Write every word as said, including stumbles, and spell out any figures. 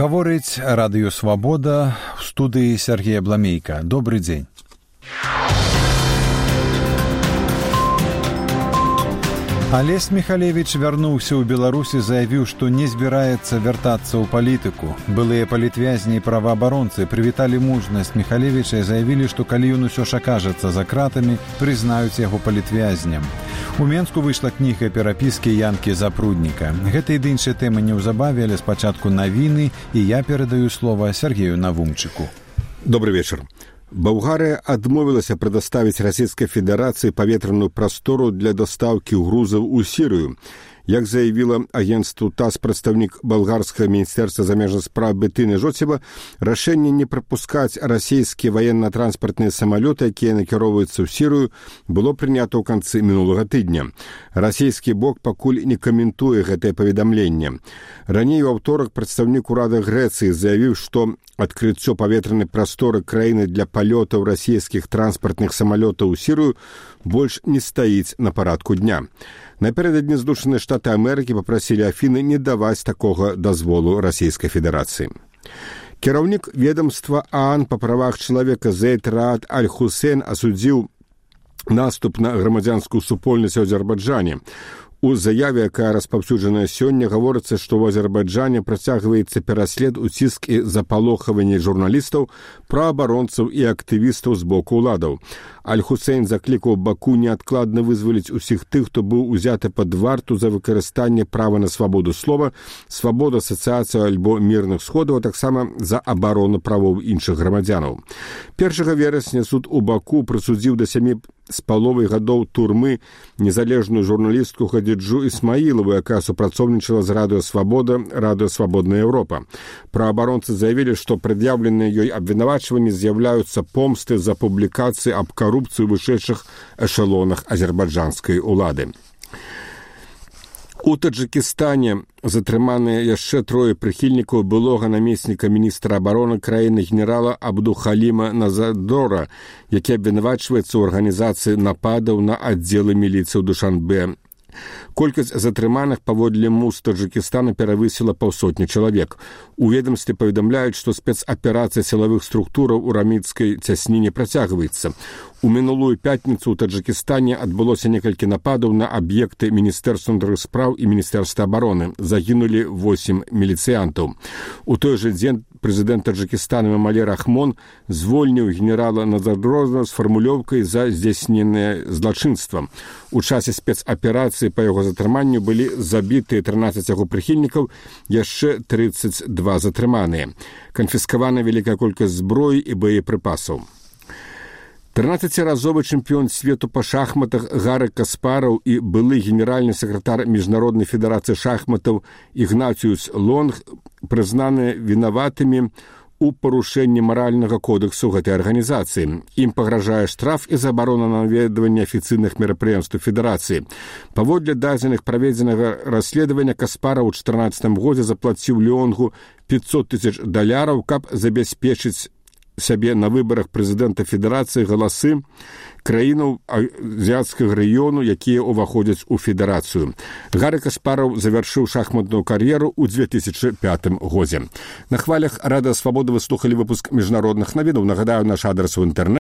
Гаворыць радыё «Свабода», в студыі Сергей Абламейка. Добрый дзень. Алесь Михалевич вярнуўся ў Беларусі, заявіў, што не збіраецца вяртацца ў палітыку. Былыя палітвязні і праваабаронцы прывіталі мужнасць Михалевича і заявілі, што калі ён усё ж акажацца за кратамі, прызнаюць яго палітвязням. У Менску выйшла кніга перапіскі Янкі Запрудніка. Гэта і іншыя тэмы неўзабаве, але спачатку навіны, і я перадаю слова Сергею Навумчыку. Добрый вечер. Болгария адмовілася предоставить Российской Федерации паветраную простору для доставки грузов у Сирию. Як заявила агентству ТАСС прадстаўнік болгарскага міністэрства замежных спраў Бетына Жоцева, рашэнне не прапускаць расійскія военно-транспартныя самалёты, якія накіроўваюцца ў Сірыю, было прынята ў канцы мінулага тыдня. Расійскі бок пакуль не каментуе гэтае паведамленне. Раней у аўторак прадстаўнік урада Грэцыі заявіў, што адкрыццё паветранай прасторы краіны для палётаў расійскіх транспартных самалётаў у Сірыю больш не стаіць на парадку дня. Напярэдадні Злучаныя Штаты Амерыкі папрасілі Афіны не даваць такога дазволу Расійскай Федэрацыі. Кіраўнік ведомства ААН па правах чалавека Зейд Раад Аль-Хусейн асудзіў наступ на грамадзянскую супольнасць у Азербайджане. У заяве, якая распаўсюджаная сёння, гаворыцца, што ў Азербайджане працягваецца пераслед, уціск і запалохаванне журналістаў, праабаронцаў і актывістаў з боку ўладаў. Аль-Хусейн заклікаў Баку неадкладна вызваліць усіх тых, хто быў узяты пад варту за выкарыстанне права на свабоду слова, свабоду асацыяцыі альбо мірных сходаў, а таксама за абарону правоў іншых грамадзянаў. першага верасня суд у Баку прысудзіў да сямі з паловай гадоў турмы незалежную журналістку Хадзіджу Ісмаілаву, якая супрацоўнічала з Радыё Свабода, Радыё Свабодная Еўропа. Праабаронцы заявілі, што прад'яўленыя ёй абвінавачванні з'яўляюцца помсты за публікацыі аб карупцыі ў вышэйшых эшалонах азербайджанскай улады. У Таджикістане затрыманыя яшчэ трое прыхільнікаў былога намесніка міністра абароны краіны генерала Абдухаліма Назадора, які абвінавачваецца ў арганізацыі нападаў на аддзелы міліцыі ў Душанбе. Колькасць затрыманых паводле МУЗ Таджикістана перавысіла паўсотні чалавек. У ведомстве паведамляюць, што спецаперацыя сілавых структураў у раміцкай цясніне працягваецца. У мінулую пятніцу ў Таджикістане адбылося некалькі нападаў на аб'екты Міністэрства ўнутраных спраў і Міністэрства абароны. Загінулі восем міліцыянтаў. У той жа дзень прэзідэнт Таджикістана Эмомалі Рахмон звольніў генерала Назадора з фармулёўкай за здзяйсненае злачынства. У часе спецаперацыі па яго затрыманню былі забітыя трынаццаць яго прыхільнікаў, яшчэ трыццаць два затрыманыя. Канфіскавана вялікая колькасць зброі і боепрыпасаў. трынаццаціразовы чэмпіён свету па шахматах Гары Каспараў і былы генеральны сакратар Міжнароднай федэрацыі шахматаў Ігнатіус Лонг прызнаны вінаватымі у парушэнні маральнага кодэксу гэтай арганізацыі. Ім пагражае штраф і забарона на наведванне афіцыйных мерапрыемстваў федэрацыі. Паводле дадзеных праведзенага расследавання Каспараў у чатырнаццатым годзе заплаціў Лонгу пятьсот тысяч даляраў, каб забяспечыць сябе на выбарах прэзідэнта федэрацыі галасы краінаў азіяцкага рэгіёну, якія ўваходзяць у федэрацыю. Гары Каспараў завяршыў шахматную кар'еру ў две тысячы пятым годзе. На хвалях Радыё Свабода вы слухалі выпуск міжнародных навінаў. Нагадаю, наш адрас у інтэрнэце